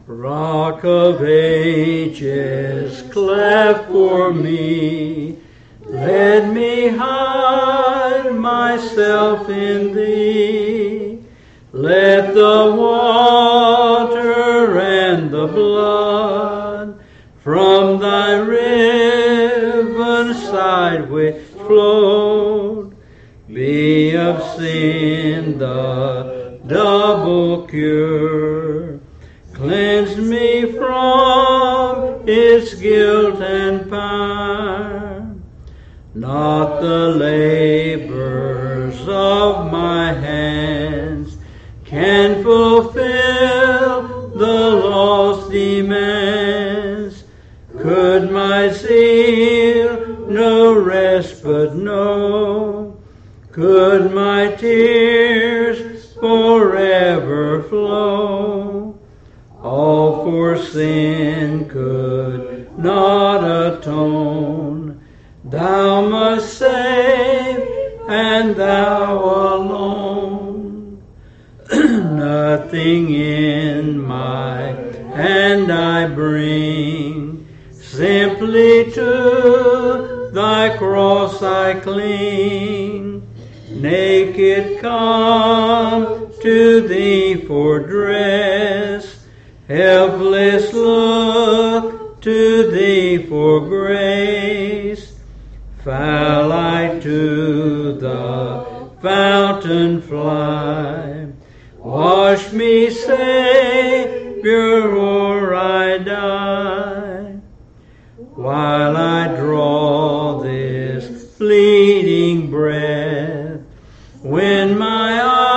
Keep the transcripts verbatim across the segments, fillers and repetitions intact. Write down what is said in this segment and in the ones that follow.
Rock of ages, cleft for me, let me hide myself in thee. Let the water and the blood from thy riven side which flowed be of sin the double cure. Cleanse me from its guilt and power. Not the labors of my hands can fulfill the law's demands. Could my zeal no respite know? Could my tears forever flow? All for sin could not atone. Thou must save, and thou alone. Nothing in my hand I bring, simply to thy cross I cling. Naked come to thee for dress, helpless look to thee for grace. Fell I to the fountain fly, wash me, Savior, or I die. While I draw this fleeting breath, when my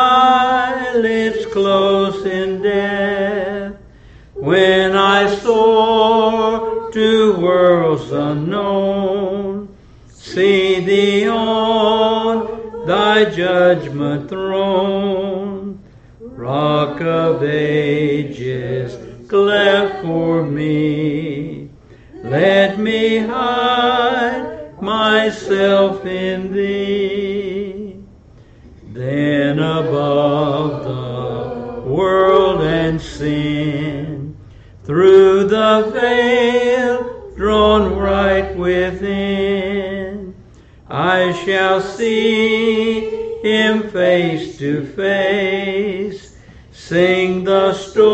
eyelids close in death, when I soar to worlds unknown, see thee on thy judgment throne. Rock of ages, cleft for me, let me hide myself in thee. Then above the world and sin, through the veil drawn right within, I shall see him face to face, sing the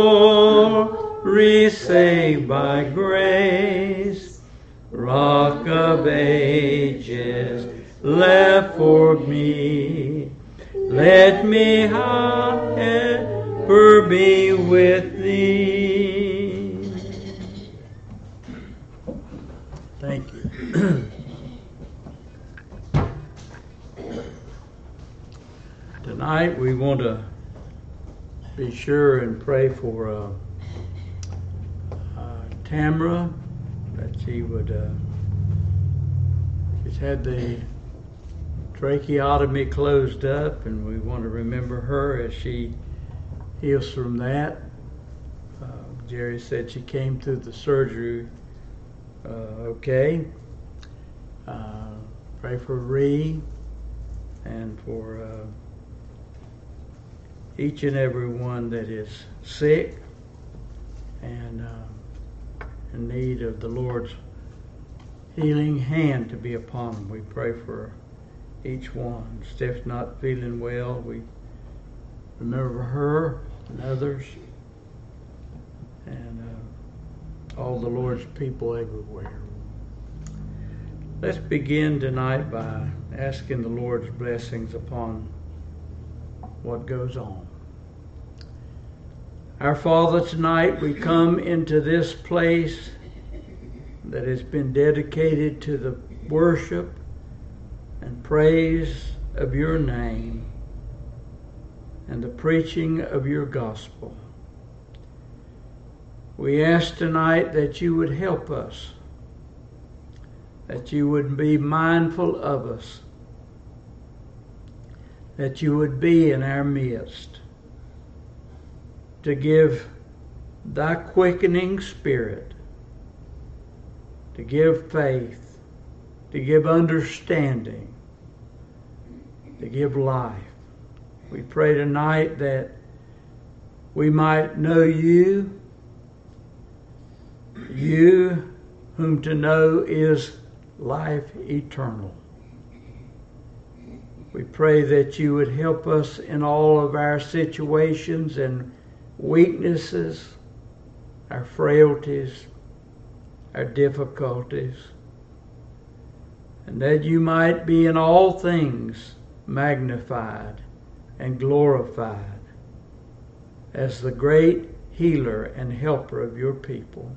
story saved by grace. Rock of ages, left for me, let me ever be with thee. Thank you. Tonight we want to be sure and pray for uh, uh, Tamara, that she would, uh, she's had the tracheotomy closed up, and we want to remember her as she heals from that. Uh, Jerry said she came through the surgery uh, okay. Uh, pray for Ree and for uh, each and every one that is sick and uh, in need of the Lord's healing hand to be upon them. We pray for each one. Steph's not feeling well. We remember her and others and uh, all the Lord's people everywhere. Let's begin tonight by asking the Lord's blessings upon what goes on. Our Father, tonight we come into this place that has been dedicated to the worship and praise of your name and the preaching of your gospel. We ask tonight that you would help us, that you would be mindful of us, that you would be in our midst to give thy quickening spirit, to give faith, to give understanding, to give life. We pray tonight that we might know you you whom to know is life eternal. We pray that you would help us in all of our situations and weaknesses, our frailties, our difficulties, and that you might be in all things magnified and glorified as the great healer and helper of your people.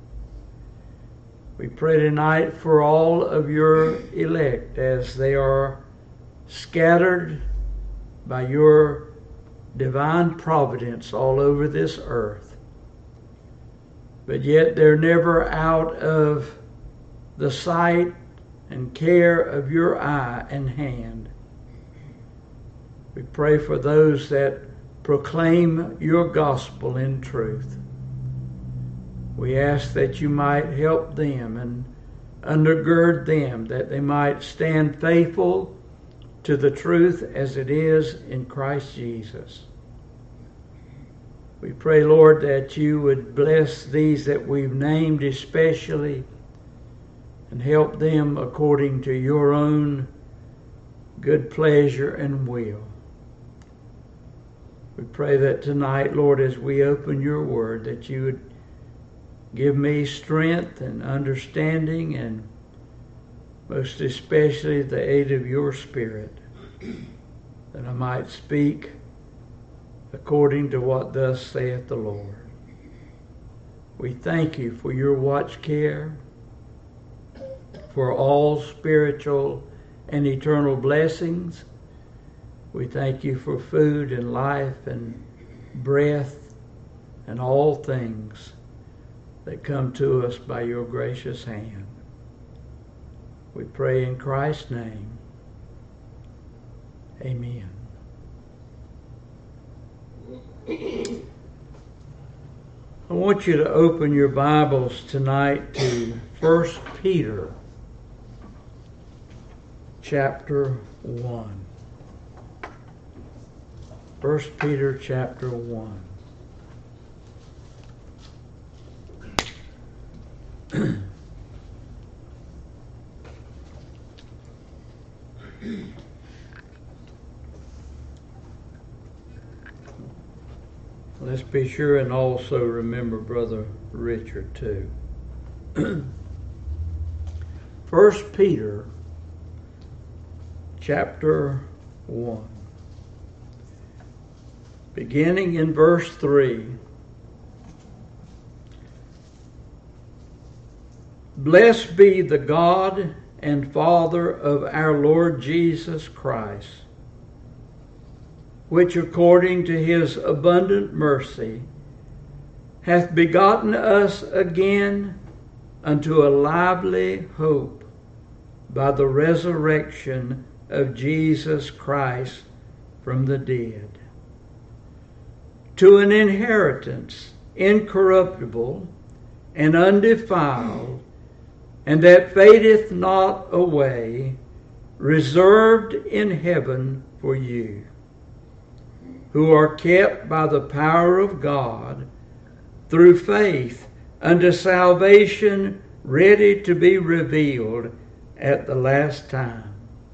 We pray tonight for all of your elect as they are scattered by your divine providence all over this earth, but yet they're never out of the sight and care of your eye and hand. We pray for those that proclaim your gospel in truth. We ask that you might help them and undergird them, that they might stand faithful to the truth as it is in Christ Jesus. We pray, Lord, that you would bless these that we've named especially and help them according to your own good pleasure and will. We pray that tonight, Lord, as we open your word, that you would give me strength and understanding and most especially the aid of your Spirit, that I might speak according to what thus saith the Lord. We thank you for your watch care, for all spiritual and eternal blessings. We thank you for food and life and breath and all things that come to us by your gracious hand. We pray in Christ's name. Amen. I want you to open your Bibles tonight to First Peter chapter one. First Peter chapter one. Let's be sure and also remember Brother Richard too. First Peter chapter one. Beginning in verse three. Blessed be the God and Father of our Lord Jesus Christ, which according to his abundant mercy hath begotten us again unto a lively hope by the resurrection of Jesus Christ from the dead, to an inheritance incorruptible and undefiled, and that fadeth not away, reserved in heaven for you, who are kept by the power of God through faith unto salvation, ready to be revealed at the last time,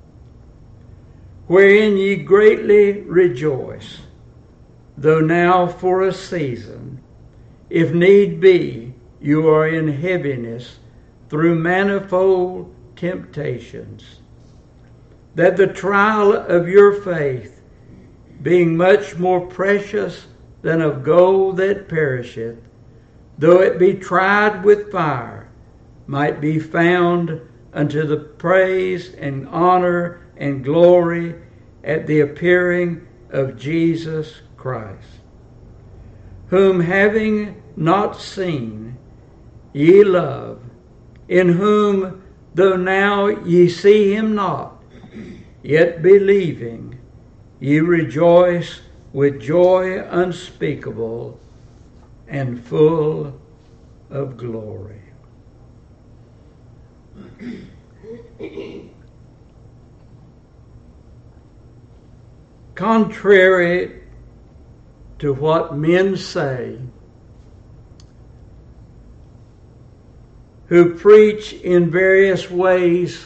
wherein ye greatly rejoice, though now for a season, if need be, you are in heaviness through manifold temptations, that the trial of your faith, being much more precious than of gold that perisheth, though it be tried with fire, might be found unto the praise and honor and glory at the appearing of Jesus Christ, whom having not seen, ye love, in whom, though now ye see him not, yet believing, ye rejoice with joy unspeakable and full of glory. Contrary to what men say, who preach in various ways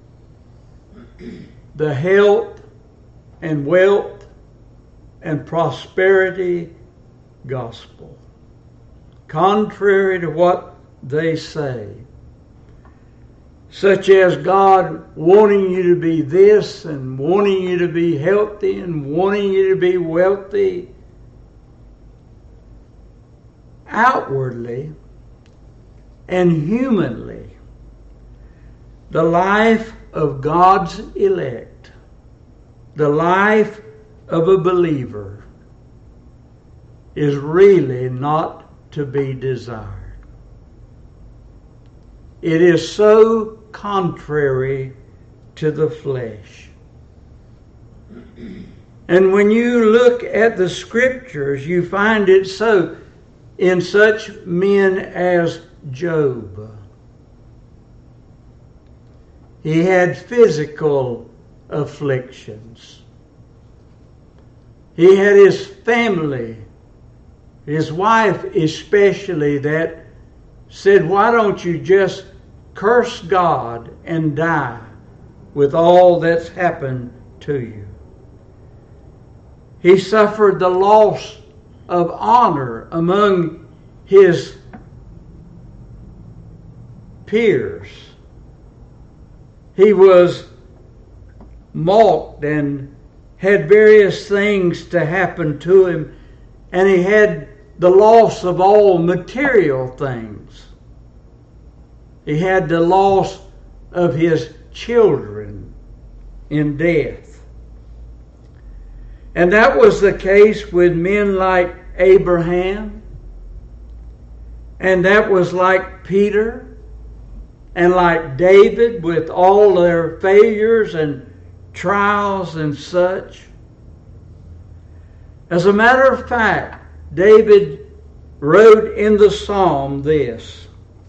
the health and wealth and prosperity gospel, contrary to what they say, such as God wanting you to be this and wanting you to be healthy and wanting you to be wealthy. Outwardly and humanly, the life of God's elect, the life of a believer, is really not to be desired. It is so contrary to the flesh. And when you look at the Scriptures, you find it so in such men as Job. He had physical afflictions. He had his family, his wife especially, that said, why don't you just curse God and die with all that's happened to you? He suffered the loss of honor among his peers. He was mocked and had various things to happen to him, and he had the loss of all material things. He had the loss of his children in death. And that was the case with men like Abraham, and that was like Peter, and like David, with all their failures and trials and such. As a matter of fact, David wrote in the psalm this: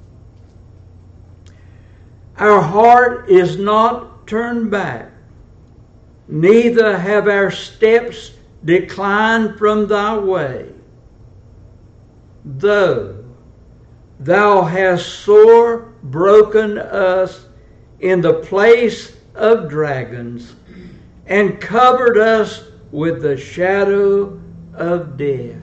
our heart is not turned back, neither have our steps declined from thy way. Though thou hast sore broken us in the place of dragons, and covered us with the shadow of death.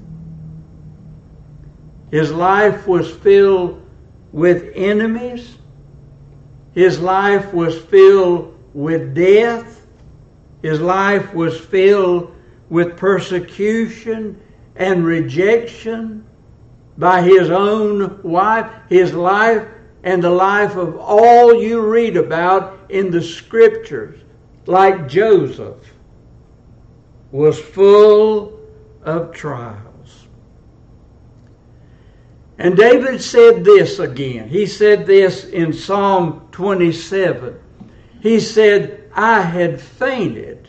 His life was filled with enemies. His life was filled with death. His life was filled with persecution and rejection by his own wife. His life and the life of all you read about in the Scriptures, like Joseph, was full of trials. And David said this again. He said this in Psalm twenty-seven. He said, I had fainted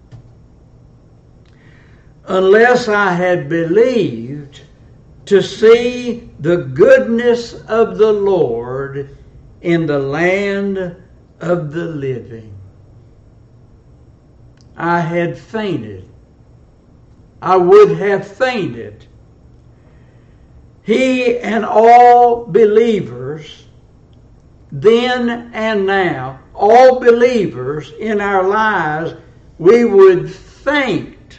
unless I had believed to see the goodness of the Lord in the land of the living. I had fainted. I would have fainted. He and all believers, then and now, all believers in our lives, we would faint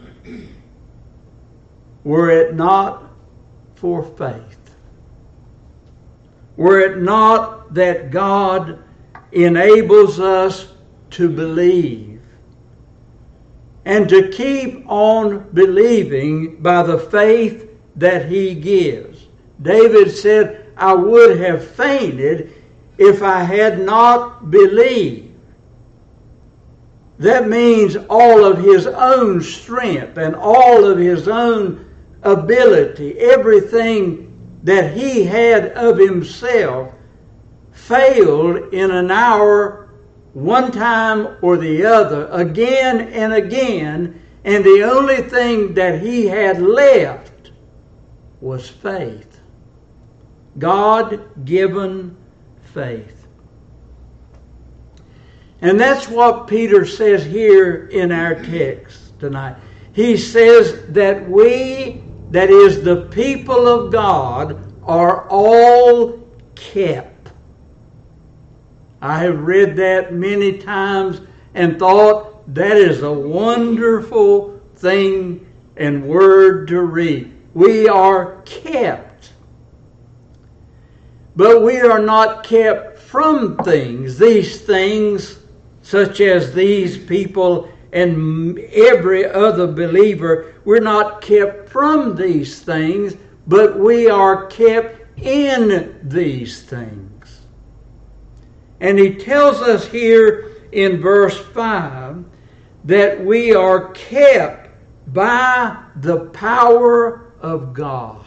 were it not for faith. Were it not that God enables us to believe and to keep on believing by the faith that He gives. David said, I would have fainted if I had not believed. That means all of his own strength and all of his own ability, everything that he had of himself, failed in an hour, one time or the other, again and again, and the only thing that he had left was faith. God-given faith. And that's what Peter says here in our text tonight. He says that we, that is the people of God, are all kept. I have read that many times and thought that is a wonderful thing and word to read. We are kept. But we are not kept from things. These things, such as these people and every other believer, we're not kept from these things, but we are kept in these things. And he tells us here in verse five that we are kept by the power of God.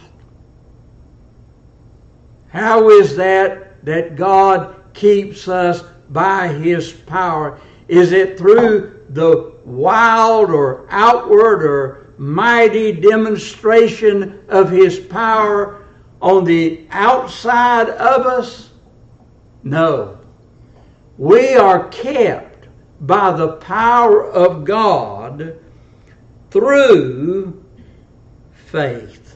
How is that that God keeps us by His power? Is it through the wild or outward or mighty demonstration of His power on the outside of us? No. We are kept by the power of God through faith.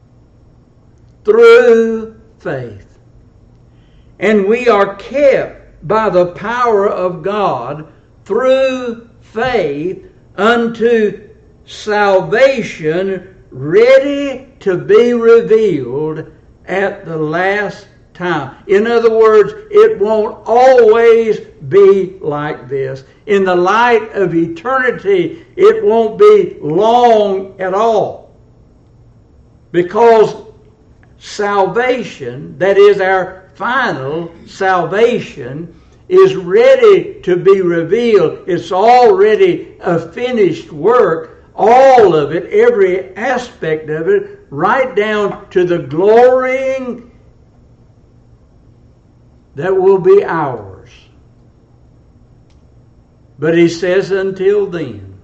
Through faith. And we are kept by the power of God through faith unto salvation, ready to be revealed at the last time. In other words, it won't always be like this. In the light of eternity, it won't be long at all. Because salvation, that is our final salvation, is ready to be revealed. It's already a finished work, all of it, every aspect of it, right down to the glorying that will be ours. But he says until then,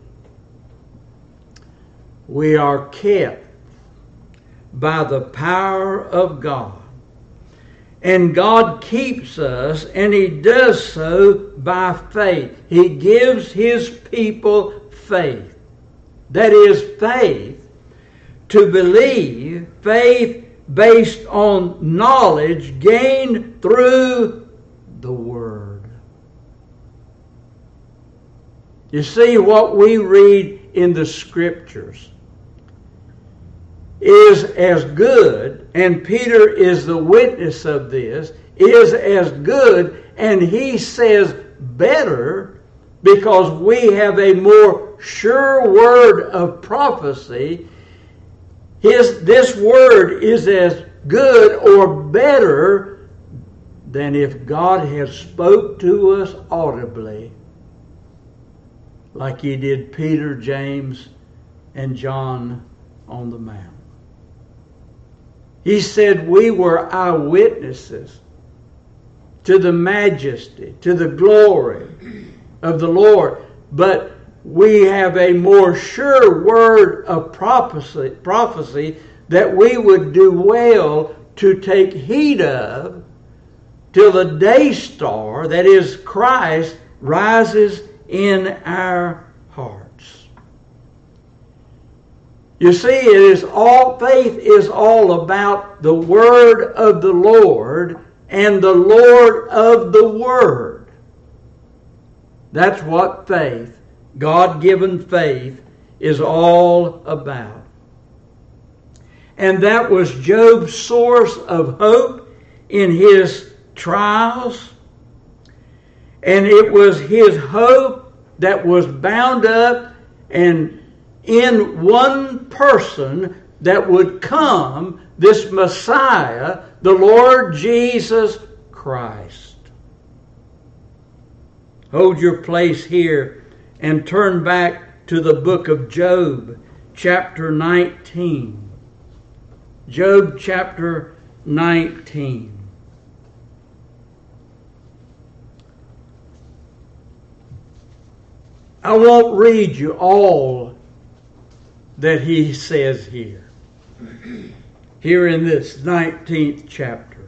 we are kept by the power of God. And God keeps us, and He does so by faith. He gives His people faith. That is faith to believe, faith based on knowledge gained through the Word. You see, what we read in the Scriptures is as good, and Peter is the witness of this, is as good, and he says better, because we have a more sure word of prophecy. His, this word is as good or better than if God had spoke to us audibly, like He did Peter, James, and John on the mount. He said we were eyewitnesses to the majesty, to the glory of the Lord. But we have a more sure word of prophecy, prophecy that we would do well to take heed of till the day star, that is Christ, rises in our hearts. You see, it is all, faith is all about the Word of the Lord and the Lord of the Word. That's what faith, God-given faith, is all about. And that was Job's source of hope in his trials. And it was his hope that was bound up and in one person that would come, this Messiah, the Lord Jesus Christ. Hold your place here and turn back to the book of Job, chapter nineteen. Job chapter nineteen. I won't read you all that he says here. Here in this nineteenth chapter.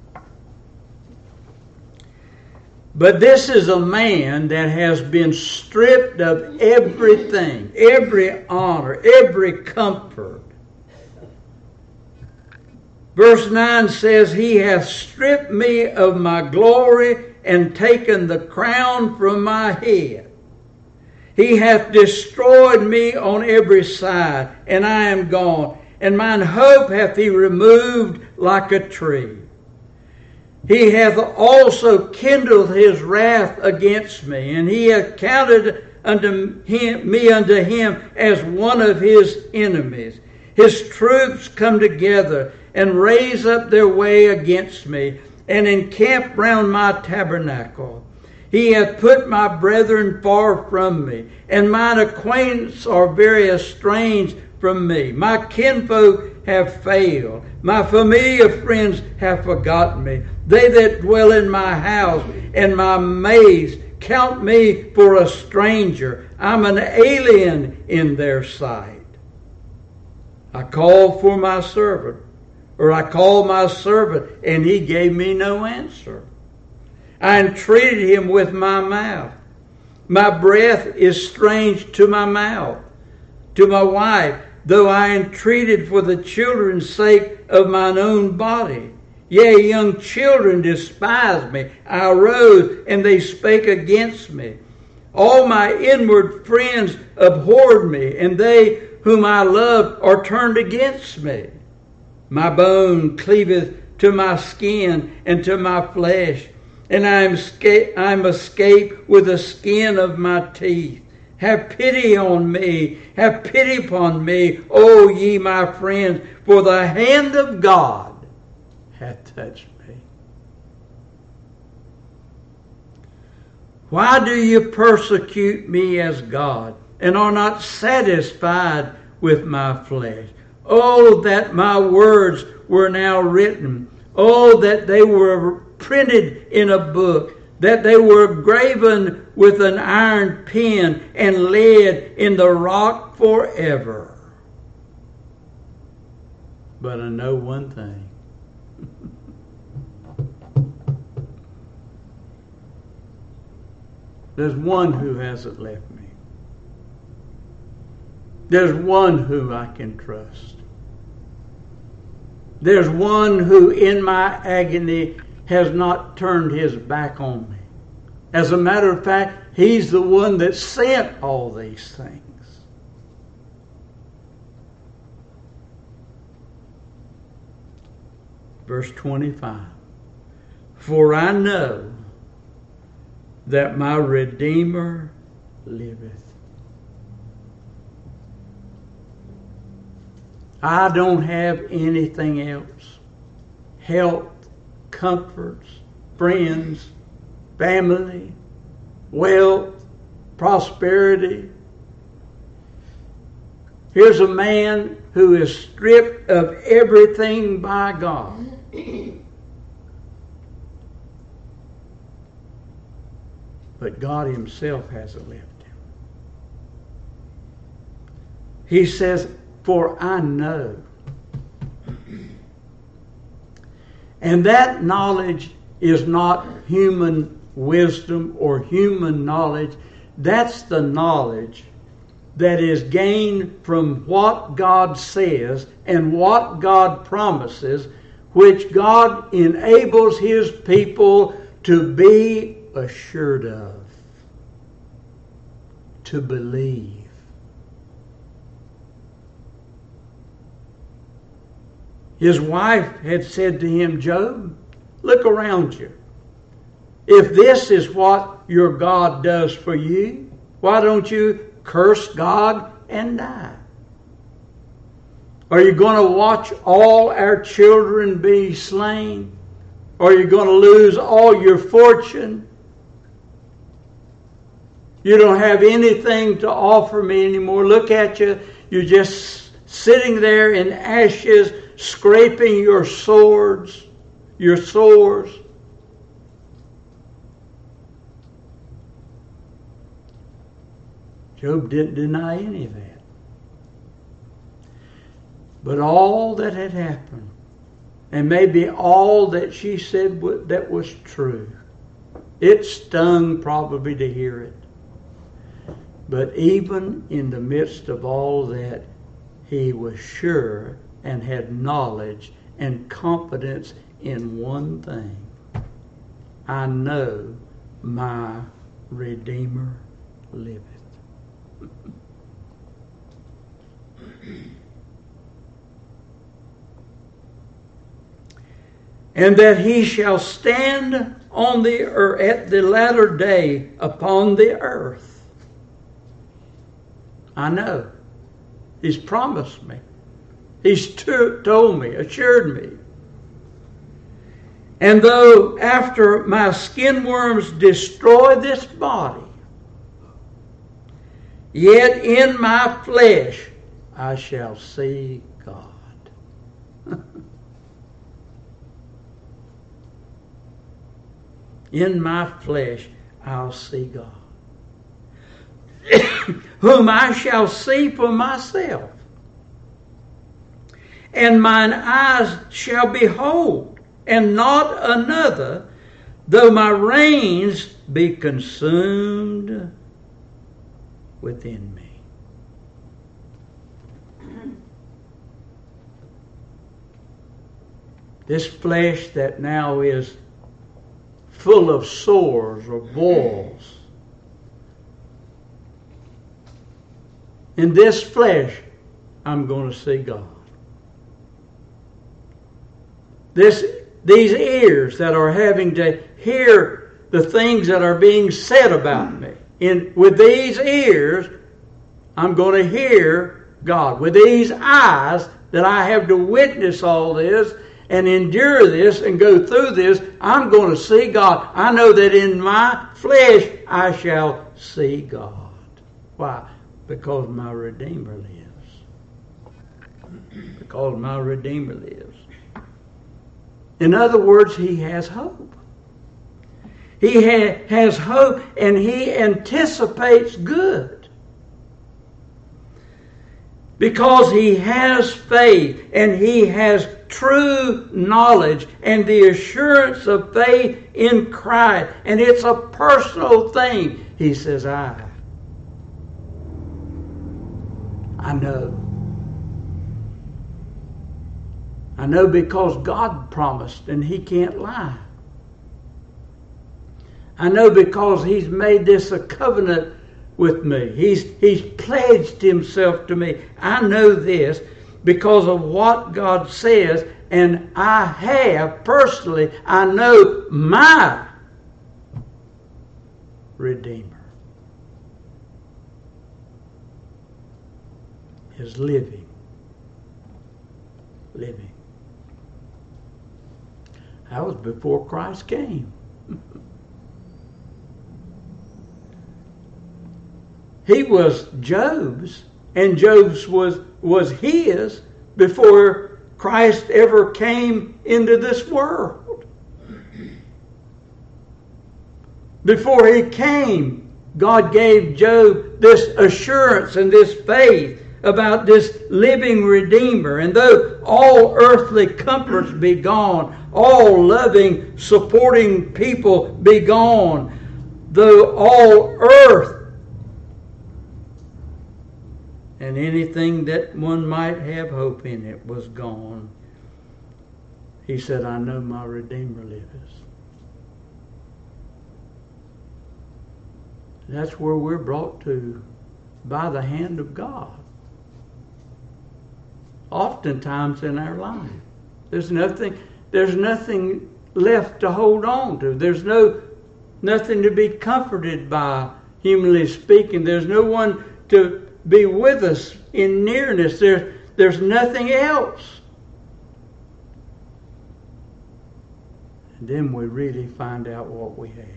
But this is a man that has been stripped of everything, every honor, every comfort. Verse nine says, He hath stripped me of my glory and taken the crown from my head. He hath destroyed me on every side, and I am gone. And mine hope hath He removed like a tree. He hath also kindled His wrath against me, and He hath counted unto him, me unto Him as one of His enemies. His troops come together and raise up their way against me, and encamp round my tabernacle. He hath put my brethren far from me, and mine acquaintance are very estranged from me. My kinfolk have failed. My familiar friends have forgotten me. They that dwell in my house and my maids count me for a stranger. I'm an alien in their sight. I called for my servant, or I called my servant, and he gave me no answer. I entreated him with my mouth. My breath is strange to my mouth, to my wife, though I entreated for the children's sake of mine own body. Yea, young children despised me. I arose, and they spake against me. All my inward friends abhorred me, and they whom I loved are turned against me. My bone cleaveth to my skin and to my flesh, and I am escape, I am escaped with the skin of my teeth. Have pity on me, have pity upon me, O ye my friends, for the hand of God hath touched me. Why do you persecute me as God, and are not satisfied with my flesh? Oh, that my words were now written. Oh, that they were printed in a book, that they were graven with an iron pen and laid in the rock forever. But I know one thing. There's one who hasn't left me. There's one who I can trust. There's one who in my agony has not turned his back on me. As a matter of fact, he's the one that sent all these things. Verse twenty-five. For I know that my Redeemer liveth. I don't have anything else. Health, comforts, friends, family, wealth, prosperity. Here's a man who is stripped of everything by God. But God himself hasn't left him. He says, for I know. And that knowledge is not human wisdom or human knowledge. That's the knowledge that is gained from what God says and what God promises, which God enables his people to be assured of, to believe. His wife had said to him, Job, look around you. If this is what your God does for you, why don't you curse God and die? Are you going to watch all our children be slain? Are you going to lose all your fortune? You don't have anything to offer me anymore. Look at you. You're just sitting there in ashes, scraping your swords, your sores. Job didn't deny any of that. But all that had happened, and maybe all that she said that was true, it stung probably to hear it. But even in the midst of all that, he was sure and had knowledge and confidence in one thing. I know my Redeemer liveth. And that he shall stand on the earth at the latter day upon the earth. I know. He's promised me. He's to, told me, assured me. And though after my skin worms destroy this body, yet in my flesh I shall see God. In my flesh I'll see God, whom I shall see for myself, and mine eyes shall behold, and not another, though my reins be consumed within me. This flesh that now is full of sores or boils, in this flesh I'm going to see God. This, these ears that are having to hear the things that are being said about me, in, with these ears I'm going to hear God. With these eyes that I have to witness all this and endure this and go through this, I'm going to see God. I know that in my flesh I shall see God. Why? Because my Redeemer lives. Because my Redeemer lives. In other words, he has hope. He ha- has hope, and he anticipates good. Because he has faith, and he has true knowledge and the assurance of faith in Christ. And it's a personal thing. He says, I, I know. I know because God promised and he can't lie. I know because he's made this a covenant with me. He's, he's pledged himself to me. I know this because of what God says, and I have personally, I know my Redeemer is living. Living. That was before Christ came. He was Job's, and Job's was, was his before Christ ever came into this world. Before he came, God gave Job this assurance and this faith about this living Redeemer. And though all earthly comforts be gone, all loving, supporting people be gone, though all earth and anything that one might have hope in it was gone, he said, I know my Redeemer lives. That's where we're brought to by the hand of God. Oftentimes in our life, there's nothing, there's nothing left to hold on to. There's no nothing to be comforted by, humanly speaking. There's no one to be with us in nearness. There, there's nothing else. And then we really find out what we have.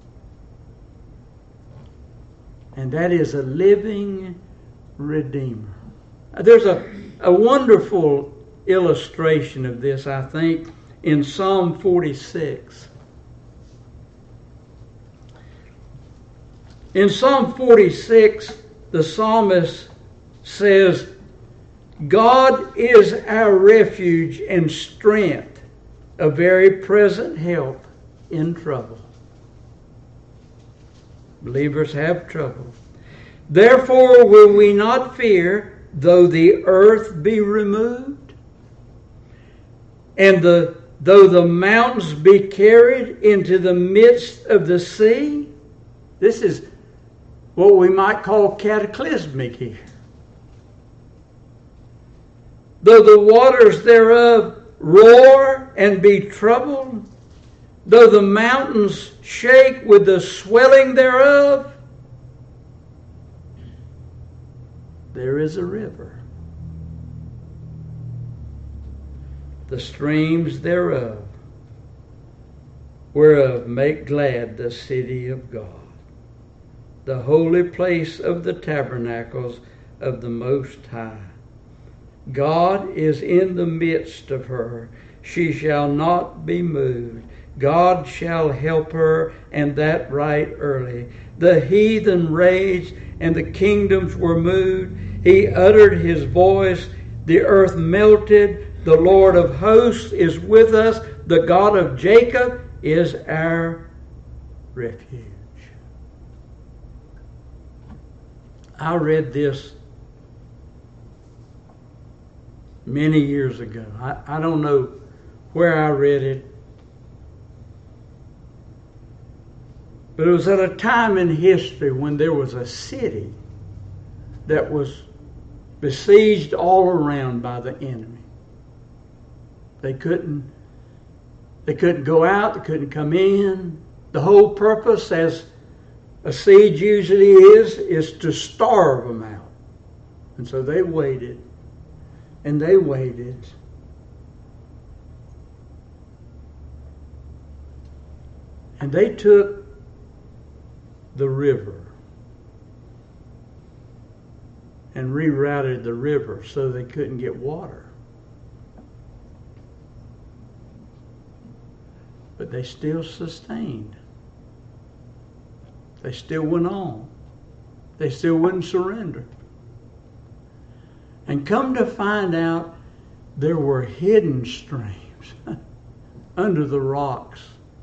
And that is a living Redeemer. There's a, a wonderful illustration of this, I think, in Psalm forty-six. In Psalm forty-six, the psalmist says, God is our refuge and strength, a very present help in trouble. Believers have trouble. Therefore will we not fear, though the earth be removed, And the though the mountains be carried into the midst of the sea. This is what we might call cataclysmic here. Though the waters thereof roar and be troubled, though the mountains shake with the swelling thereof, there is a river. The streams thereof, whereof make glad the city of God, the holy place of the tabernacles of the Most High. God is in the midst of her. She shall not be moved. God shall help her, and that right early. The heathen raged, and the kingdoms were moved. He uttered his voice. The earth melted. The Lord of hosts is with us. The God of Jacob is our refuge. I read this many years ago. I, I don't know where I read it, but it was at a time in history when there was a city that was besieged all around by the enemy. They couldn't, they couldn't go out, they couldn't come in. The whole purpose, as a siege usually is, is to starve them out. And so they waited, and they waited. And they took the river and rerouted the river so they couldn't get water. But they still sustained. They still went on. They still wouldn't surrender. And come to find out, there were hidden streams under the rocks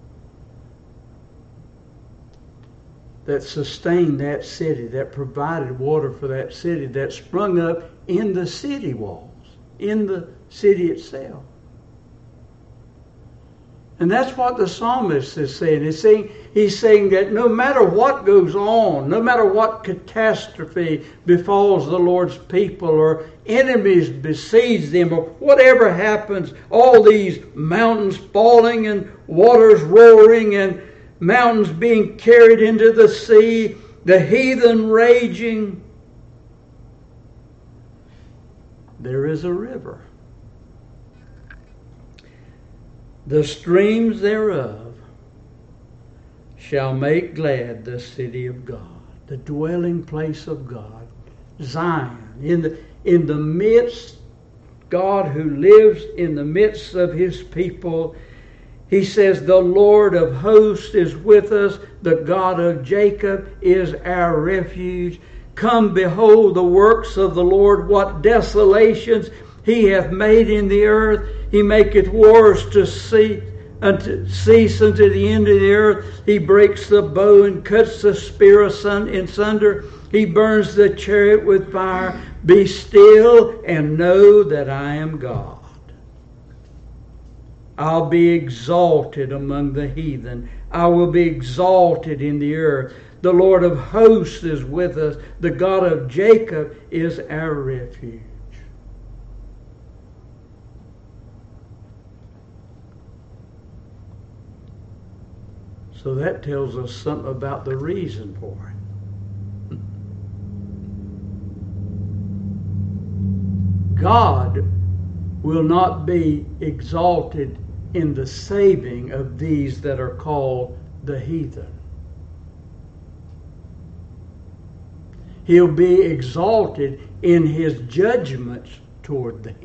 that sustained that city, that provided water for that city, that sprung up in the city walls, in the city itself. And that's what the psalmist is saying. He's saying, he's saying that no matter what goes on, no matter what catastrophe befalls the Lord's people, or enemies besiege them, or whatever happens, all these mountains falling and waters roaring and mountains being carried into the sea, the heathen raging, there is a river. The streams thereof shall make glad the city of God, the dwelling place of God, Zion. In the, in the midst, God who lives in the midst of his people. He says, the Lord of hosts is with us. The God of Jacob is our refuge. Come, behold the works of the Lord, what desolations he hath made in the earth. He maketh wars to cease unto, cease unto the end of the earth. He breaks the bow and cuts the spear in sunder. He burns the chariot with fire. Be still and know that I am God. I'll be exalted among the heathen. I will be exalted in the earth. The Lord of hosts is with us. The God of Jacob is our refuge. So that tells us something about the reason for it. God will not be exalted in the saving of these that are called the heathen. He'll be exalted in his judgments toward them.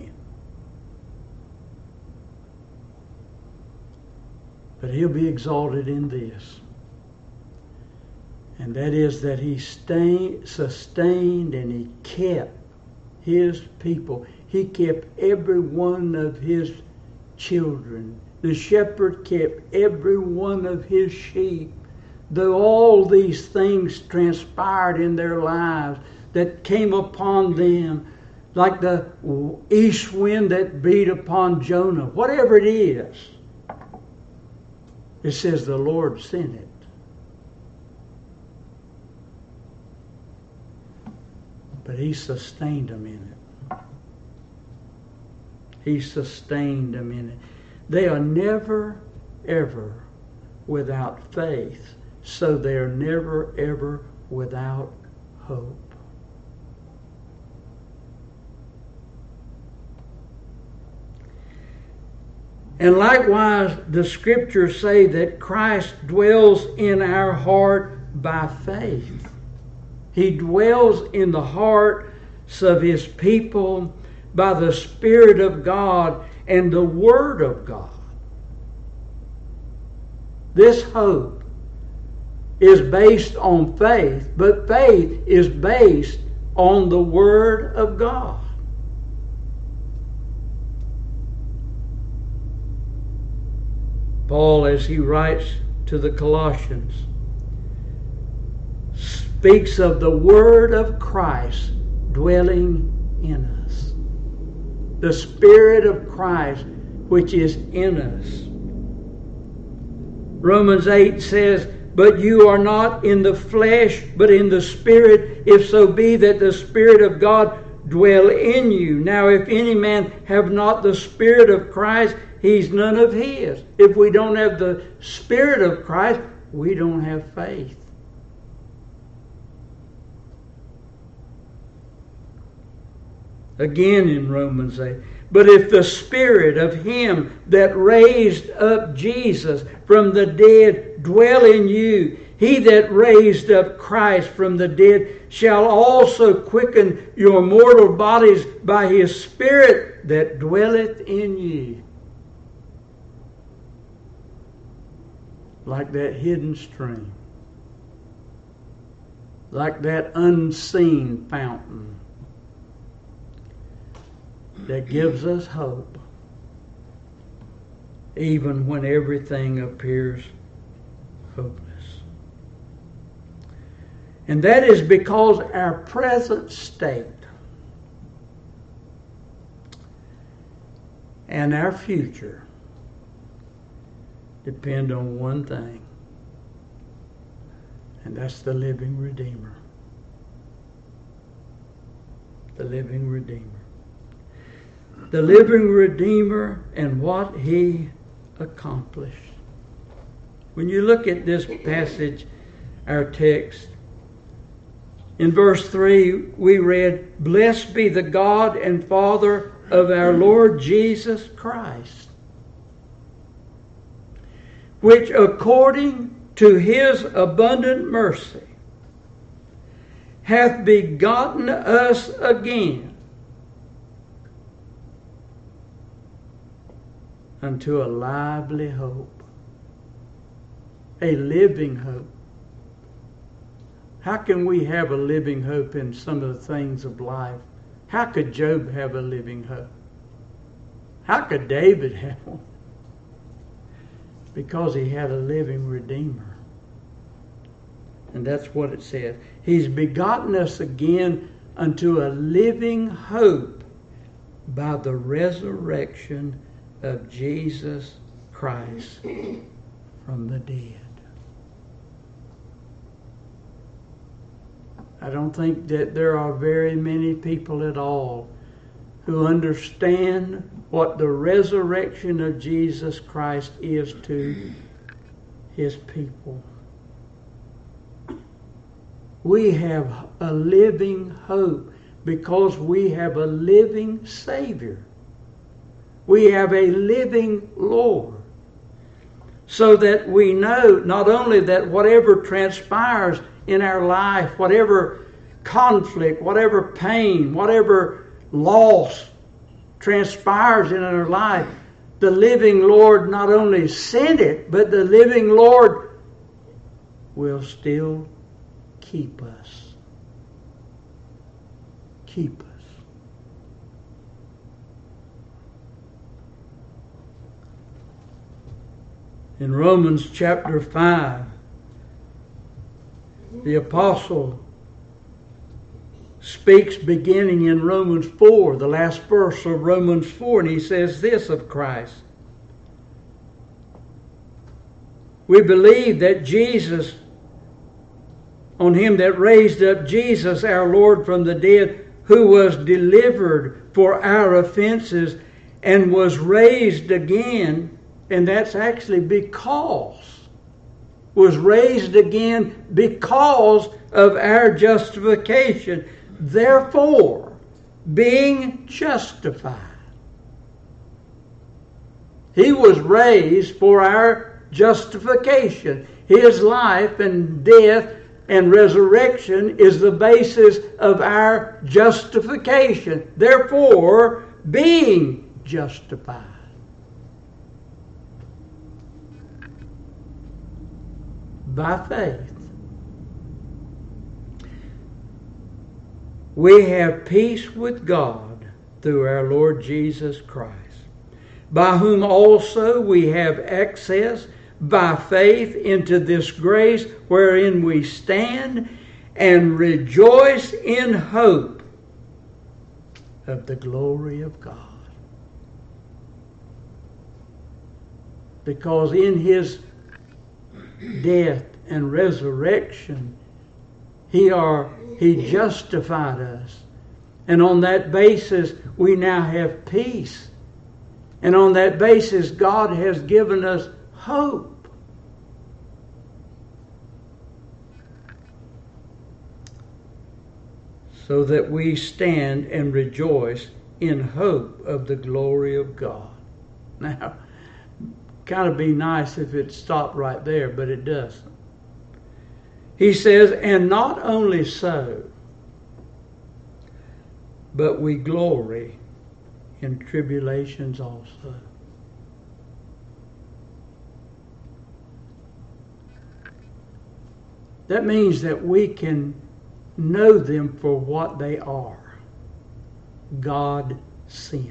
But he'll be exalted in this. And that is that he stay, sustained and he kept his people. He kept every one of his children. The shepherd kept every one of his sheep. Though all these things transpired in their lives that came upon them, like the east wind that beat upon Jonah, whatever it is, it says the Lord sent it. But He sustained them in it. He sustained them in it. They are never, ever without faith, so they are never, ever without hope. And likewise, the Scriptures say that Christ dwells in our heart by faith. He dwells in the hearts of His people by the Spirit of God and the Word of God. This hope is based on faith, but faith is based on the Word of God. Paul, as he writes to the Colossians, speaks of the Word of Christ dwelling in us. The Spirit of Christ which is in us. Romans eight says, "But you are not in the flesh, but in the Spirit, if so be that the Spirit of God dwell in you. Now if any man have not the Spirit of Christ, he's none of His." If we don't have the Spirit of Christ, we don't have faith. Again in Romans eight, "But if the Spirit of Him that raised up Jesus from the dead dwell in you, He that raised up Christ from the dead shall also quicken your mortal bodies by His Spirit that dwelleth in you." Like that hidden stream, like that unseen fountain that gives us hope, even when everything appears hopeless. And that is because our present state and our future depend on one thing, and that's the living Redeemer. The living Redeemer. The living Redeemer and what He accomplished. When you look at this passage, our text, in verse three we read, "Blessed be the God and Father of our Lord Jesus Christ, which according to His abundant mercy hath begotten us again unto a lively hope," a living hope. How can we have a living hope in some of the things of life? How could Job have a living hope? How could David have one? Because he had a living Redeemer. And that's what it says. He's begotten us again unto a living hope by the resurrection of Jesus Christ from the dead. I don't think that there are very many people at all who understand what the resurrection of Jesus Christ is to His people. We have a living hope because we have a living Savior. We have a living Lord. So that we know not only that whatever transpires in our life, whatever conflict, whatever pain, whatever loss transpires in our life, the living Lord not only sent it, but the living Lord will still keep us. Keep us. In Romans chapter five, the apostle speaks beginning in Romans four, the last verse of Romans four, and he says this of Christ. We believe that Jesus, on him that raised up Jesus our Lord from the dead, who was delivered for our offenses and was raised again, and that's actually because, was raised again because of our justification. Therefore, being justified. He was raised for our justification. His life and death and resurrection is the basis of our justification. Therefore, being justified. By faith, we have peace with God through our Lord Jesus Christ, by whom also we have access by faith into this grace wherein we stand, and rejoice in hope of the glory of God. Because in his death and resurrection, he are he justified us. And on that basis, we now have peace. And on that basis, God has given us hope. So that we stand and rejoice in hope of the glory of God. Now, kind of be nice if it stopped right there, but it doesn't. He says, and not only so, but we glory in tribulations also. That means that we can know them for what they are. God sent.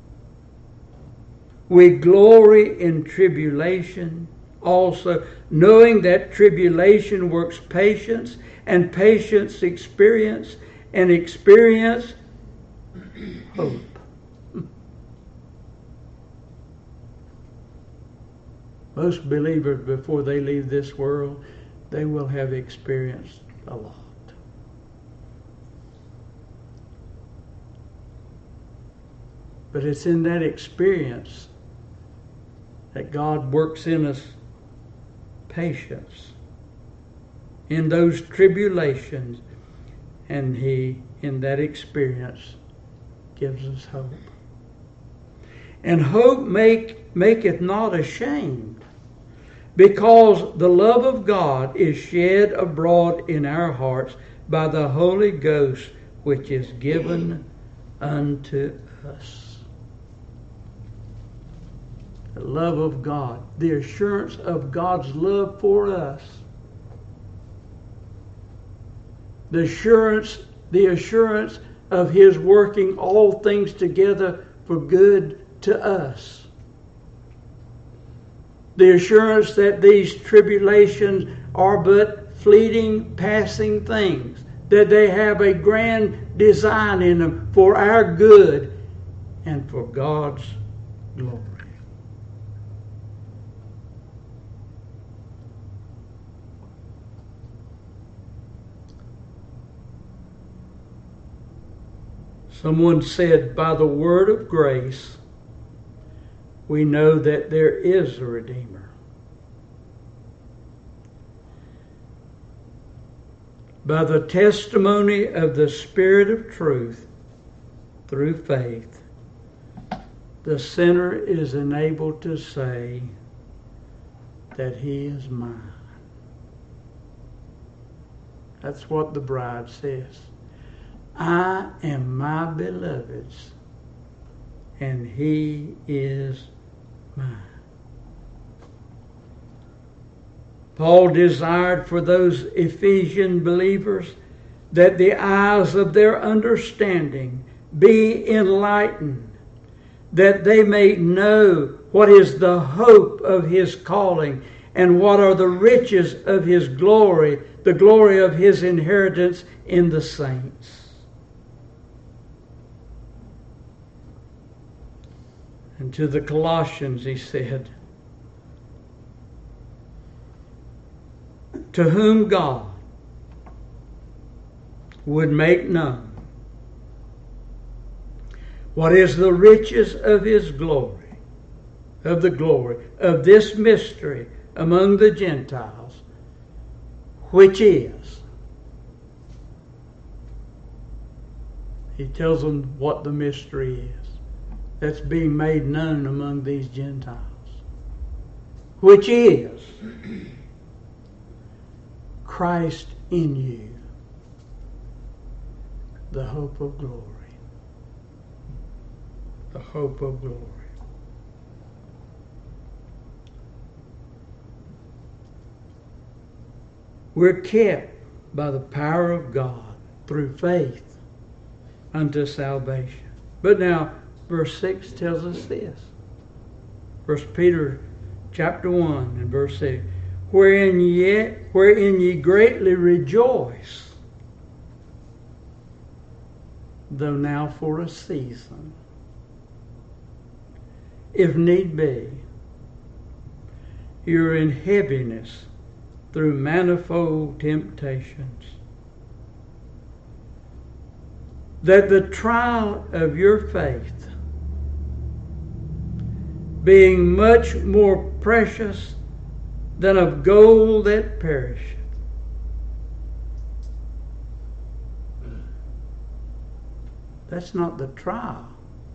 We glory in tribulation also, knowing that tribulation works patience, and patience experience, and experience hope. Most believers, before they leave this world, they will have experienced a lot. But it's in that experience that God works in us patience in those tribulations, and He, in that experience, gives us hope. And hope make, maketh not ashamed, because the love of God is shed abroad in our hearts by the Holy Ghost, which is given unto us. The love of God, the assurance of God's love for us, the assurance, the assurance of His working all things together for good to us, the assurance that these tribulations are but fleeting, passing things, that they have a grand design in them for our good and for God's glory. Someone said, by the word of grace, we know that there is a Redeemer. By the testimony of the Spirit of truth, through faith, the sinner is enabled to say that he is mine. That's what the bride says. I am my beloved's, and he is mine. Paul desired for those Ephesian believers that the eyes of their understanding be enlightened, that they may know what is the hope of his calling, and what are the riches of his glory, the glory of his inheritance in the saints. And to the Colossians he said, to whom God would make known what is the riches of his glory, of the glory of this mystery among the Gentiles, which is. He tells them what the mystery is that's being made known among these Gentiles, which is Christ in you, the hope of glory. The hope of glory. We're kept by the power of God through faith unto salvation. But now, verse six tells us this. First Peter chapter one and verse six. Wherein ye, wherein ye greatly rejoice, though now for a season, if need be, you're in heaviness through manifold temptations, that the trial of your faith, being much more precious than of gold that perisheth, that's not the trial.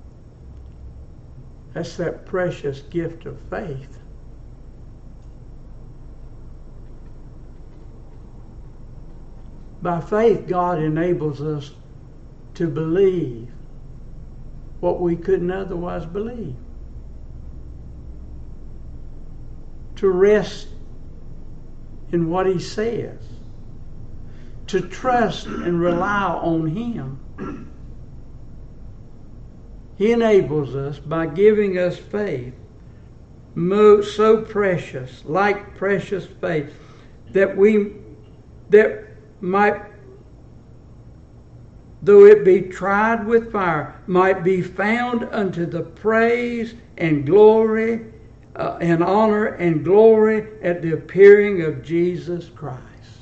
That's that precious gift of faith. By faith, God enables us to believe what we couldn't otherwise believe. To rest in what He says. To trust and rely on Him. He enables us by giving us faith, most so precious, like precious faith, that we, that might, though it be tried with fire, might be found unto the praise and glory uh, and honor and glory at the appearing of Jesus Christ.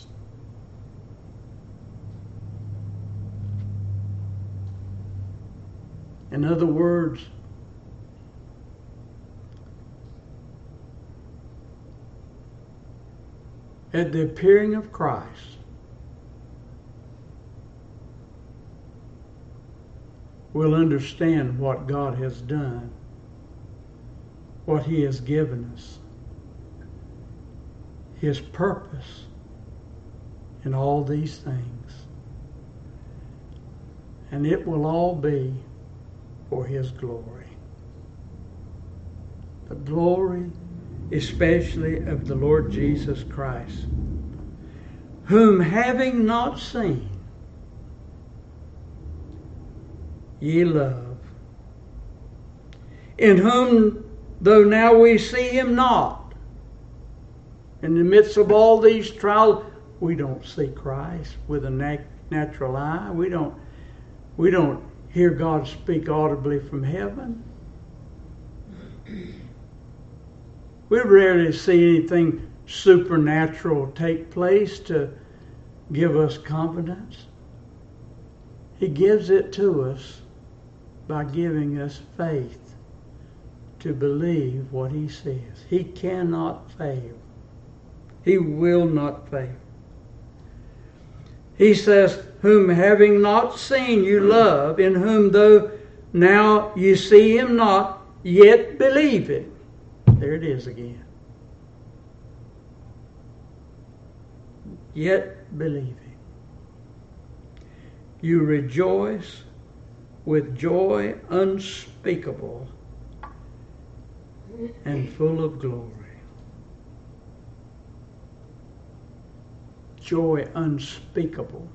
In other words, at the appearing of Christ, we'll understand what God has done, what He has given us, His purpose in all these things. And it will all be for His glory. The glory especially of the Lord Jesus Christ, whom having not seen, ye love, in whom, though now we see Him not, in the midst of all these trials, we don't see Christ with a nat- natural eye. We don't, we don't hear God speak audibly from heaven. We rarely see anything supernatural take place to give us confidence. He gives it to us by giving us faith to believe what He says. He cannot fail. He will not fail. He says, whom having not seen you love, in whom though now you see Him not, yet believe it. There it is again. Yet believing. You rejoice with joy unspeakable and full of glory. Joy unspeakable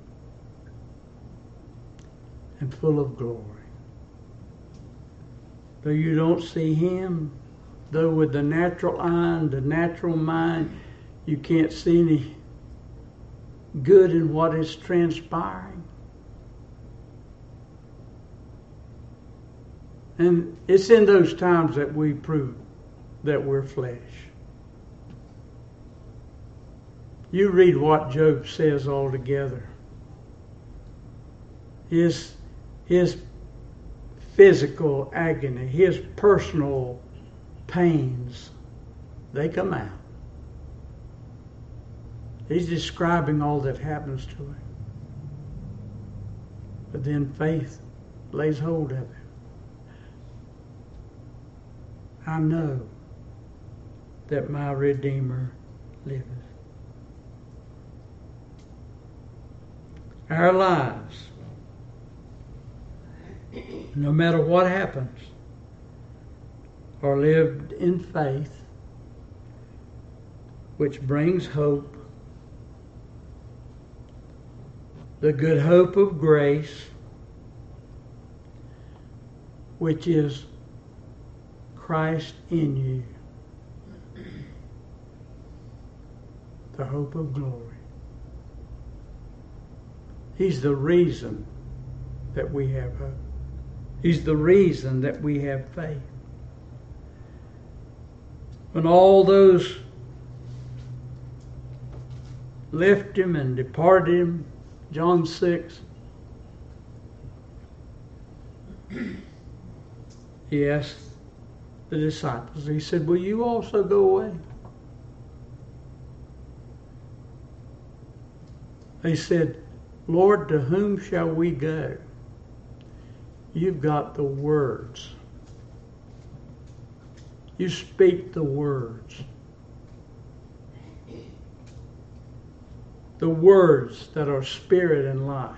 and full of glory. Though you don't see Him, though with the natural eye and the natural mind you can't see any good in what is transpiring, And it's in those times that we prove that we're flesh. You read what Job says altogether. His, his physical agony, his personal pains, they come out. He's describing all that happens to him. But then faith lays hold of him. I know that my Redeemer liveth. Our lives, no matter what happens, are lived in faith, which brings hope, the good hope of grace, which is Christ in you, the hope of glory. He's the reason that we have hope. He's the reason that we have faith. When all those left him and departed him, John six, he asked the disciples, he said, will you also go away? They said, Lord, to whom shall we go? You've got the words. You speak the words. The words that are spirit and life.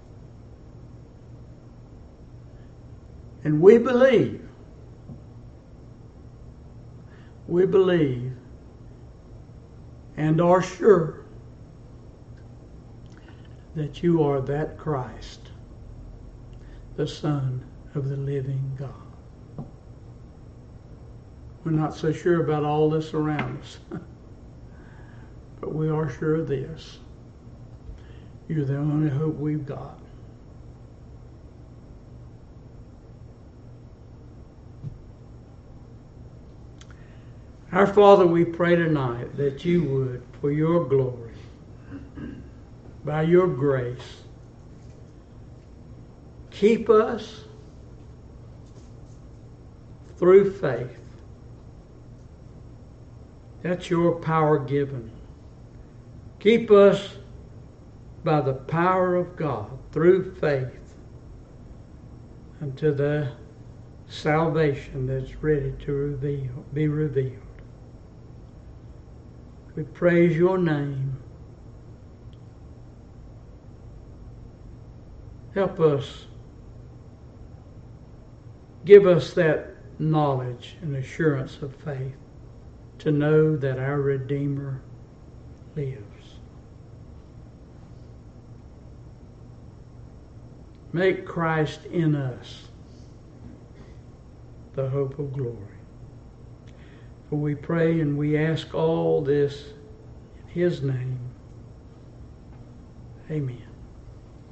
And we believe. We believe and are sure that you are that Christ, the Son of the living God. We're not so sure about all this around us, but we are sure of this. You're the only hope we've got. Our Father, we pray tonight that you would, for your glory, by your grace, keep us through faith. That's your power given. Keep us by the power of God through faith unto the salvation that's ready to reveal, be revealed. We praise your name. Help us. Give us that knowledge and assurance of faith to know that our Redeemer lives. Make Christ in us the hope of glory. For we pray and we ask all this in his name. Amen.